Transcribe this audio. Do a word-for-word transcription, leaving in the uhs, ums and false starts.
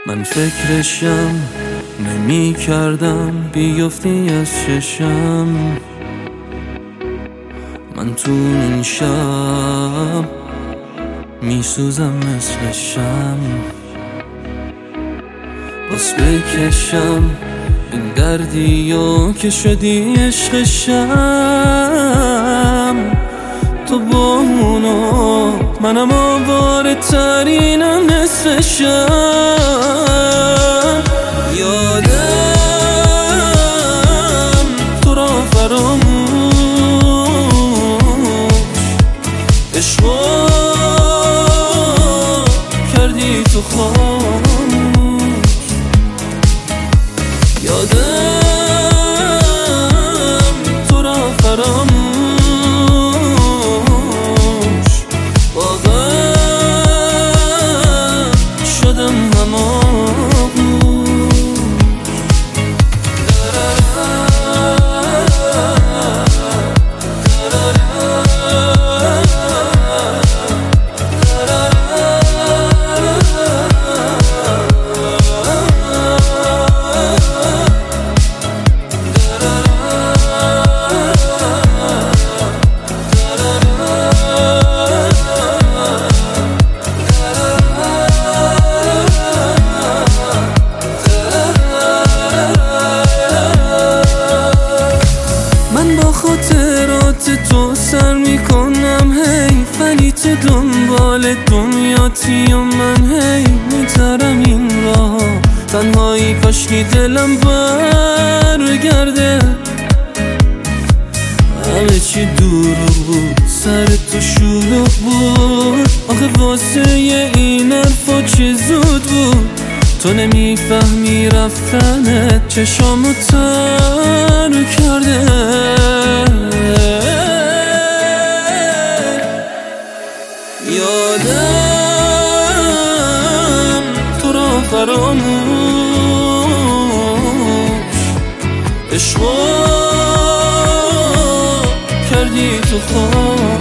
من فکرشم نمی کردم بیفتی از چشم. من تو این شب می سوزم مثل شم. باز بکشم این دردیو که شدی عشقشم. تو با اونو منم آواره ترینم نصفشم. یادم تو را فراموش عشقو کردی تو خاموش. یادم تو را فراموش خاطرات تو سر میکنم هی، ولی تو دنبال دنیاتی و من هی میترم این راه. تنهایی کاشکی دلم برگرده، همه چی دروغ بود سر تو شلوغ بود. آخه واسه این حرفا چه زود بود. تو نمیفهمی رفتنت چشامو تر کرده. یادم تو را فراموش عشقو کردی تو خاموش.